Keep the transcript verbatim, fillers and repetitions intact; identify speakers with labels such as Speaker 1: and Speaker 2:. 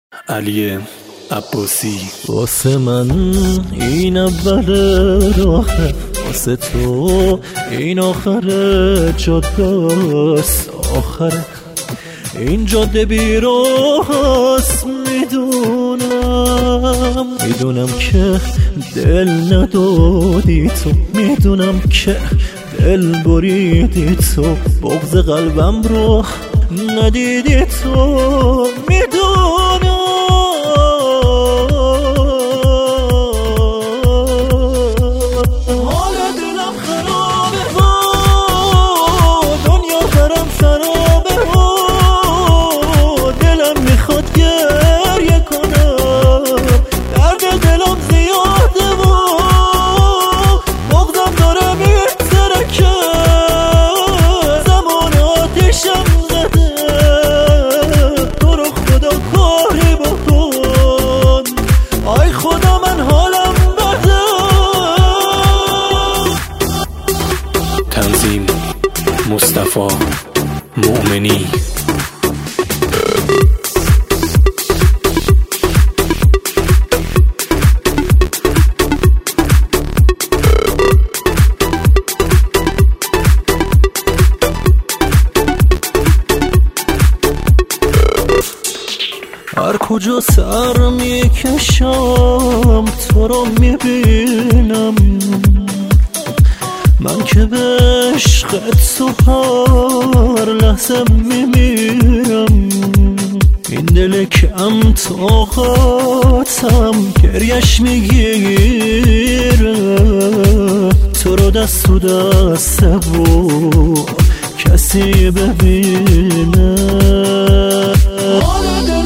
Speaker 1: علی عباسی.
Speaker 2: واسه من این اول راهه، واسه تو این آخر جاده‌ست، آخره این جاده بی راهست. میدونم میدونم که دل ندادی تو، میدونم که دل بریدی تو، بغض قلبم رو ندیدی تو. میدونم حال دلم خرابه و دنیا برم سرابه و دلم میخواد گریه کنم، درد دلم زیاده و بغضم داره میترکه، زمان آتیشم زده، تو رو خدا کاری بکن، آی خدا من حالم بده.
Speaker 1: تنظیم مصطفی مؤمنی.
Speaker 2: هر کجا سر میکشم تو رو میبینم، من که به عشقت تو هر لحظه میمیرم. این دل کم طاقتم گریش میگیره، تو رو دست تو دسته و کسی ببینه.